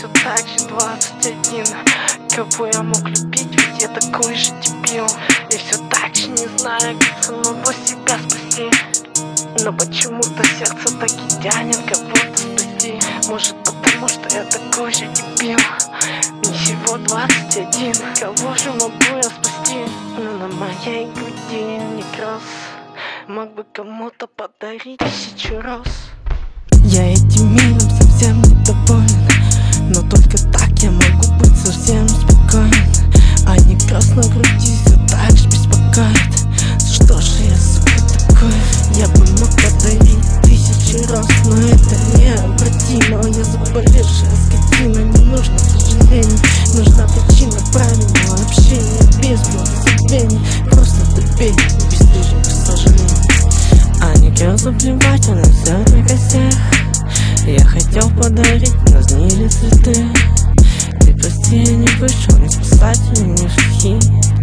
все так же 21. Кого я мог любить, ведь я такой же дебил. И все так же не знаю, как самого себя спасти. Но почему-то сердце так и тянет кого-то спасти. Может потому, что я такой же дебил. Мне всего 21. Кого же могу я спасти? Но на моей груди некроз мог бы кому-то подарить 1000 роз. Я этим миром совсем недоволен, но только так я могу быть совсем спокоен. А некроз на груди все так же беспокоит. Что же я, сука, такой? Я бы мог подарить 1000 роз, но это необратимо. Я заболевшая скотина, не нужно сожалений. Нужна причина правильного общения, без благословений. Просто добей, без лишних сожалений. А некрозу плевать, она все на косях. Я хотел подарить, но сгнили цветы. Ты прости, я не вышел ни спасатель, ни шахи.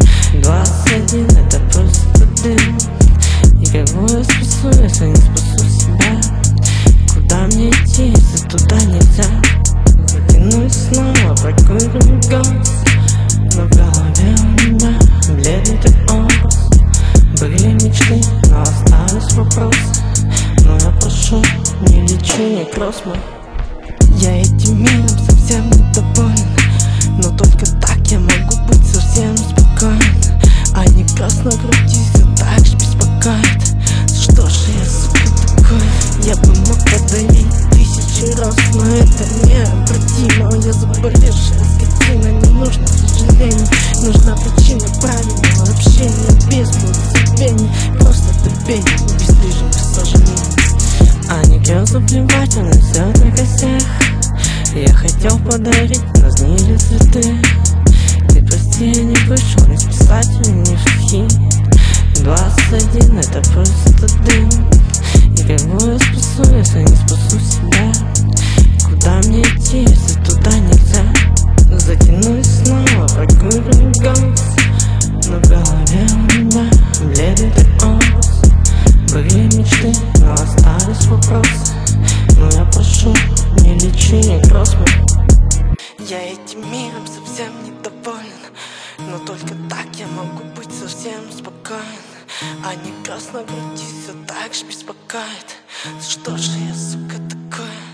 21 это просто дым. И кого я спасу, если не спасу себя? Куда мне идти, если туда нельзя? Затянусь снова, прокурю газ. Но в голове у меня бледный ты образ. Были мечты, но остались вопросы. Но я прошу, не лечи некроз мой. Я этим миром совсем недоволен, но только так я могу быть совсем спокоен. А некроз на груди все так же беспокоит. Что же я, сука, такой? Я бы мог подарить 1000 роз, но это необратимо. Я заболевшая скотина, не нужно сожалений. Нужна причина правильного общения, без благословений. Просто добей, без лишних сожалений. А некрозу плевать, она все на косях. Я хотел подарить, но сгнили цветы. Ты прости, я не вышел ни спасатель, ни шахи. 21 это просто дым. И кого я спасу, если не спасу себя? Куда мне идти, если туда нельзя? Затянусь снова, прокурю газ. Но в голове у меня бледный ты образ. Были мечты, но остались вопросы. Но я прошу, не лечи некроз мой. Я этим миром совсем недоволен, но только так я могу быть совсем спокоен. А некроз на груди все так же беспокоит. Что же я, сука, такое?